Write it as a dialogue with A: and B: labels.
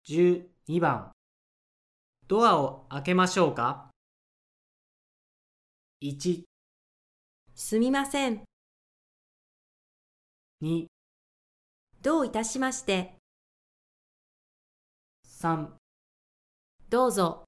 A: 12番ドアを開けましょうか。1、
B: すみません。
A: 2、
B: どういたしまして。
A: 3
B: どうぞ。